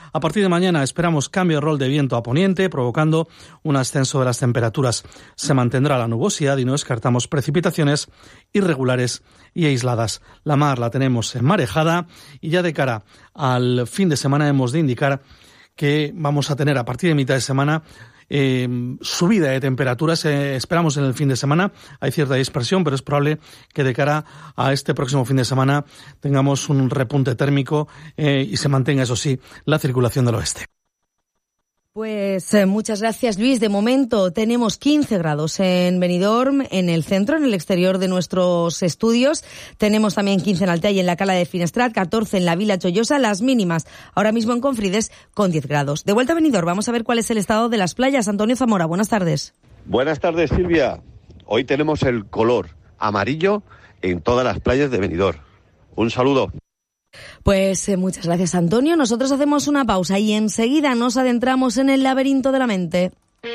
A partir de mañana esperamos cambio de rol de viento a poniente, provocando un ascenso de las temperaturas. Se mantendrá la nubosidad y no descartamos precipitaciones irregulares y aisladas. La mar la tenemos enmarejada y ya de cara al fin de semana hemos de indicar que vamos a tener a partir de mitad de semana subida de temperaturas. Esperamos en el fin de semana, hay cierta dispersión, pero es probable que de cara a este próximo fin de semana tengamos un repunte térmico y se mantenga, eso sí, la circulación del oeste. Pues muchas gracias, Luis. De momento tenemos 15 grados en Benidorm, en el centro, en el exterior de nuestros estudios. Tenemos también 15 en Altea y en la Cala de Finestrat, 14 en la Vila Chollosa, las mínimas ahora mismo en Confrides con 10 grados. De vuelta a Benidorm, vamos a ver cuál es el estado de las playas. Antonio Zamora, buenas tardes. Buenas tardes, Silvia. Hoy tenemos el color amarillo en todas las playas de Benidorm. Un saludo. Pues muchas gracias, Antonio. Nosotros hacemos una pausa y enseguida nos adentramos en el laberinto de la mente.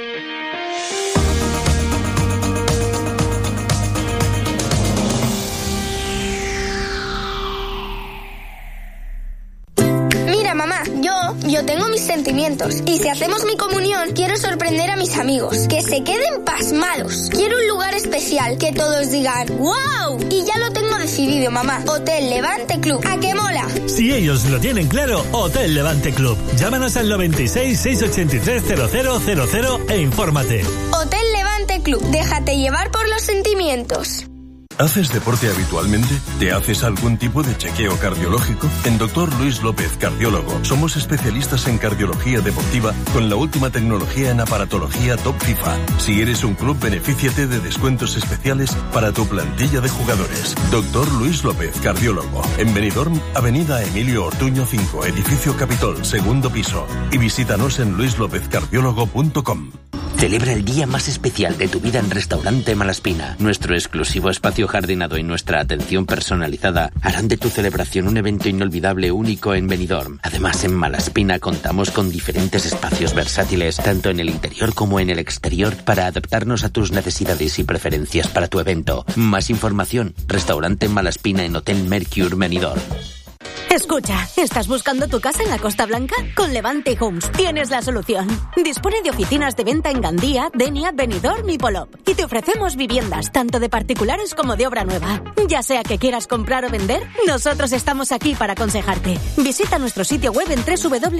Mira, mamá, yo tengo mis sentimientos. Y si hacemos mi comunión, quiero sorprender a mis amigos. Que se queden pasmados. Quiero un lugar especial, que todos digan ¡wow! Y ya lo tengo decidido, mamá. Hotel Levante Club. ¿A qué mola? Si ellos lo tienen claro, Hotel Levante Club. Llámanos al 96 683 0000 e infórmate. Hotel Levante Club. Déjate llevar por los sentimientos. ¿Haces deporte habitualmente? ¿Te haces algún tipo de chequeo cardiológico? En Dr. Luis López, cardiólogo, somos especialistas en cardiología deportiva con la última tecnología en aparatología top FIFA. Si eres un club, benefíciate de descuentos especiales para tu plantilla de jugadores. Dr. Luis López, cardiólogo. En Benidorm, Avenida Emilio Ortuño 5, Edificio Capitol, segundo piso. Y visítanos en luislopezcardiólogo.com. Celebra el día más especial de tu vida en Restaurante Malaspina. Nuestro exclusivo espacio jardinado y nuestra atención personalizada harán de tu celebración un evento inolvidable, único en Benidorm. Además, en Malaspina contamos con diferentes espacios versátiles, tanto en el interior como en el exterior, para adaptarnos a tus necesidades y preferencias para tu evento. Más información, Restaurante Malaspina en Hotel Mercure Benidorm. Escucha, ¿estás buscando tu casa en la Costa Blanca? Con Levante Homes tienes la solución. Dispone de oficinas de venta en Gandía, Denia, Benidorm y Polop. Y te ofrecemos viviendas, tanto de particulares como de obra nueva. Ya sea que quieras comprar o vender, nosotros estamos aquí para aconsejarte. Visita nuestro sitio web en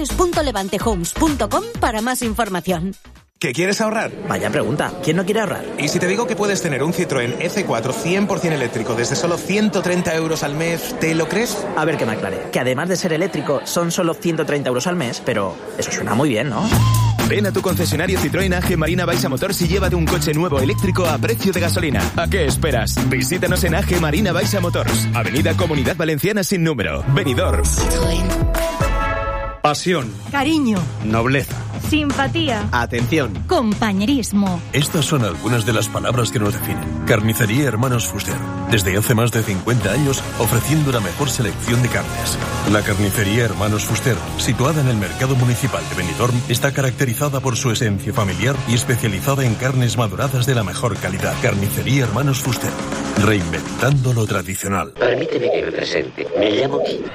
www.levantehomes.com para más información. ¿Qué quieres ahorrar? Vaya pregunta, ¿quién no quiere ahorrar? ¿Y si te digo que puedes tener un Citroën C4 100% eléctrico desde solo 130 euros al mes, ¿te lo crees? A ver que me aclare, que además de ser eléctrico son solo 130 euros al mes, pero eso suena muy bien, ¿no? Ven a tu concesionario Citroën AG Marina Baixa Motors y llévate un coche nuevo eléctrico a precio de gasolina. ¿A qué esperas? Visítanos en AG Marina Baixa Motors, Avenida Comunidad Valenciana sin número, Benidorm. Citroën. Pasión. Cariño. Nobleza. Simpatía. Atención. Compañerismo. Estas son algunas de las palabras que nos definen. Carnicería Hermanos Fuster. Desde hace más de 50 años, ofreciendo la mejor selección de carnes. La Carnicería Hermanos Fuster, situada en el Mercado Municipal de Benidorm, está caracterizada por su esencia familiar y especializada en carnes maduradas de la mejor calidad. Carnicería Hermanos Fuster. Reinventando lo tradicional. Permíteme que me presente. Me llamo Kid.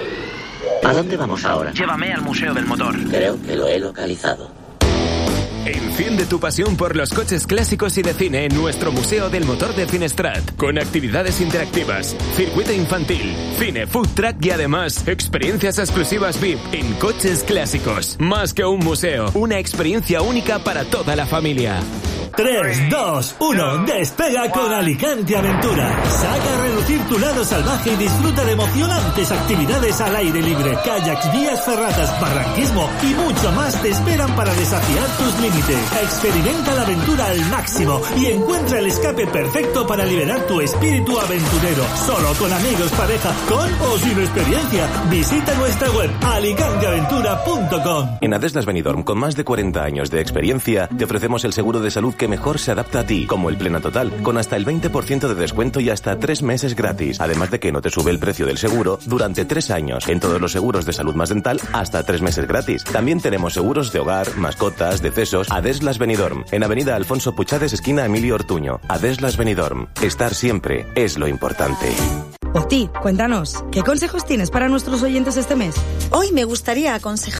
¿A dónde vamos ahora? Llévame al Museo del Motor. Creo que lo he localizado. Enciende tu pasión por los coches clásicos y de cine en nuestro Museo del Motor de Finestrat, con actividades interactivas, circuito infantil, cine, food truck y además experiencias exclusivas VIP en coches clásicos. Más que un museo, una experiencia única para toda la familia. 3, 2, 1, despega con Alicante Aventura. Saca a relucir tu lado salvaje y disfruta de emocionantes actividades al aire libre. Kayaks, vías ferratas, barranquismo y mucho más te esperan para desafiar tus límites. Experimenta la aventura al máximo y encuentra el escape perfecto para liberar tu espíritu aventurero. Solo con amigos, pareja, con o sin experiencia. Visita nuestra web alicanteaventura.com. En Adeslas Benidorm, con más de 40 años de experiencia, te ofrecemos el seguro de salud que mejor se adapta a ti, como el Plena Total, con hasta el 20% de descuento y hasta 3 meses gratis. Además de que no te sube el precio del seguro durante 3 años. En todos los seguros de salud más dental, hasta 3 meses gratis. También tenemos seguros de hogar, mascotas, decesos. Adeslas Benidorm, en Avenida Alfonso Puchades, esquina Emilio Ortuño. Adeslas Benidorm. Estar siempre es lo importante. Oti, cuéntanos, ¿qué consejos tienes para nuestros oyentes este mes? Hoy me gustaría aconsejar